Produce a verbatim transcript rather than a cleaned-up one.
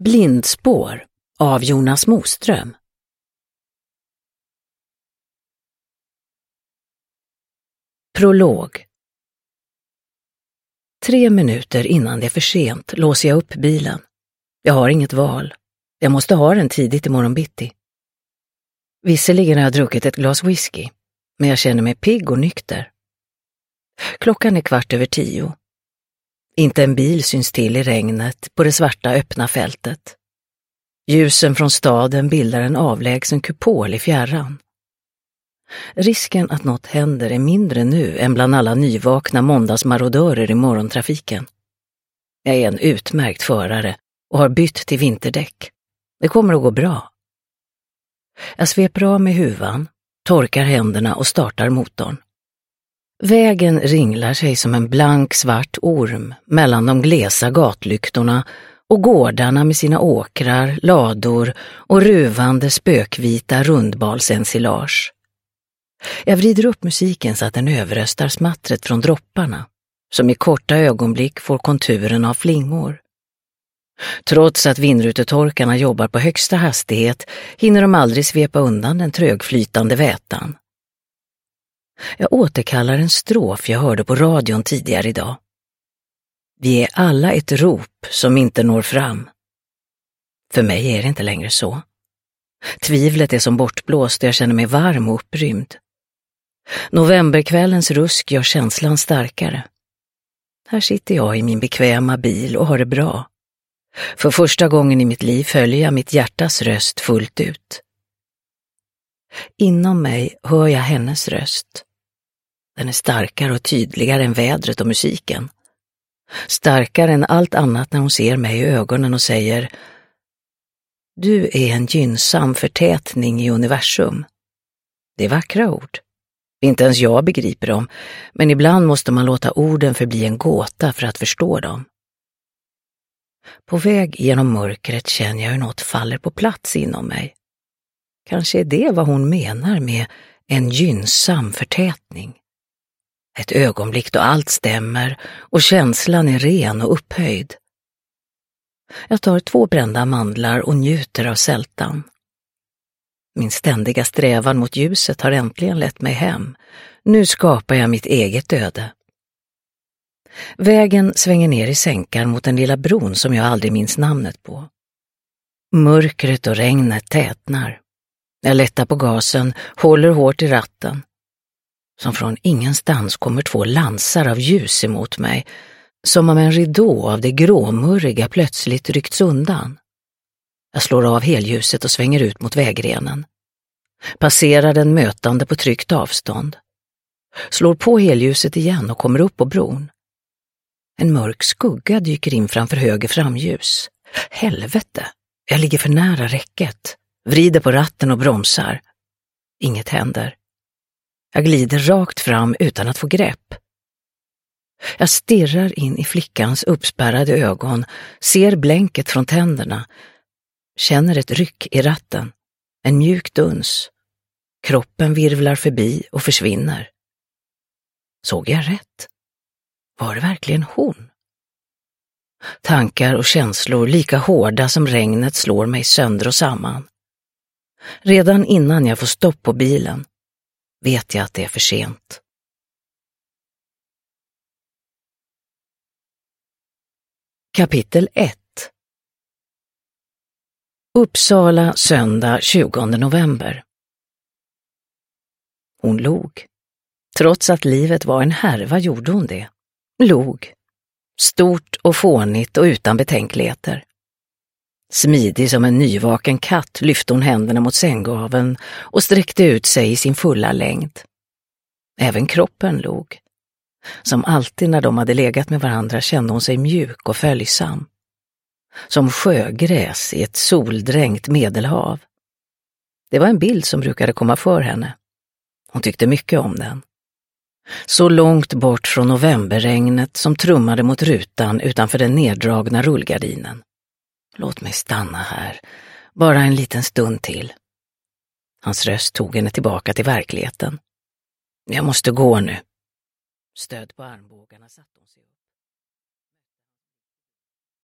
Blindspår av Jonas Moström. Prolog. Tre minuter innan det är för sent låser jag upp bilen. Jag har inget val. Jag måste ha den tidigt imorgon bitti. Visserligen har jag druckit ett glas whisky, men jag känner mig pigg och nykter. Klockan är kvart över tio. Inte en bil syns till i regnet på det svarta öppna fältet. Ljusen från staden bildar en avlägsen kupol i fjärran. Risken att något händer är mindre nu än bland alla nyvakna måndagsmarodörer i morgontrafiken. Jag är en utmärkt förare och har bytt till vinterdäck. Det kommer att gå bra. Jag sveper av med huvan, torkar händerna och startar motorn. Vägen ringlar sig som en blank svart orm mellan de glesa gatlyktorna och gårdarna med sina åkrar, lador och ruvande spökvita rundbalsensilage. Jag vrider upp musiken så att den överröstar smattret från dropparna, som i korta ögonblick får konturen av flingor. Trots att vindrutetorkarna jobbar på högsta hastighet hinner de aldrig svepa undan den trögflytande vätan. Jag återkallar en strof jag hörde på radion tidigare idag. Vi är alla ett rop som inte når fram. För mig är det inte längre så. Tvivlet är som bortblåst och jag känner mig varm och upprymd. Novemberkvällens rusk gör känslan starkare. Här sitter jag i min bekväma bil och har det bra. För första gången i mitt liv följer jag mitt hjärtas röst fullt ut. Inom mig hör jag hennes röst. Den är starkare och tydligare än vädret och musiken. Starkare än allt annat när hon ser mig i ögonen och säger: Du är en gynnsam förtätning i universum. Det är vackra ord. Inte ens jag begriper dem, men ibland måste man låta orden förbli en gåta för att förstå dem. På väg genom mörkret känner jag hur något faller på plats inom mig. Kanske är det vad hon menar med en gynnsam förtätning. Ett ögonblick då allt stämmer och känslan är ren och upphöjd. Jag tar två brända mandlar och njuter av sältan. Min ständiga strävan mot ljuset har äntligen lett mig hem. Nu skapar jag mitt eget öde. Vägen svänger ner i sänkan mot den lilla bron som jag aldrig minns namnet på. Mörkret och regnet tätnar. Jag lättar på gasen, håller hårt i ratten. Som från ingenstans kommer två lansar av ljus emot mig, som om en ridå av det gråmurriga plötsligt ryckts undan. Jag slår av helljuset och svänger ut mot vägrenen. Passerar den mötande på tryggt avstånd. Slår på helljuset igen och kommer upp på bron. En mörk skugga dyker in framför höger framljus. Helvete, jag ligger för nära räcket. Vrider på ratten och bromsar. Inget händer. Jag glider rakt fram utan att få grepp. Jag stirrar in i flickans uppspärrade ögon, ser blänket från tänderna, känner ett ryck i ratten, en mjuk duns. Kroppen virvlar förbi och försvinner. Såg jag rätt? Var det verkligen hon? Tankar och känslor lika hårda som regnet slår mig sönder och samman. Redan innan jag får stopp på bilen vet jag att det är för sent. Kapitel ett. Uppsala, söndag tjugonde november. Hon log. Trots att livet var en härva gjorde hon det. Log. Stort och fånigt och utan betänkligheter. Smidig som en nyvaken katt lyfte hon händerna mot sänggaveln och sträckte ut sig i sin fulla längd. Även kroppen log. Som alltid när de hade legat med varandra kände hon sig mjuk och följsam. Som sjögräs i ett soldränkt medelhav. Det var en bild som brukade komma för henne. Hon tyckte mycket om den. Så långt bort från novemberregnet som trummade mot rutan utanför den neddragna rullgardinen. Låt mig stanna här, bara en liten stund till. Hans röst tog henne tillbaka till verkligheten. Jag måste gå nu. Stöd på armbågarna satt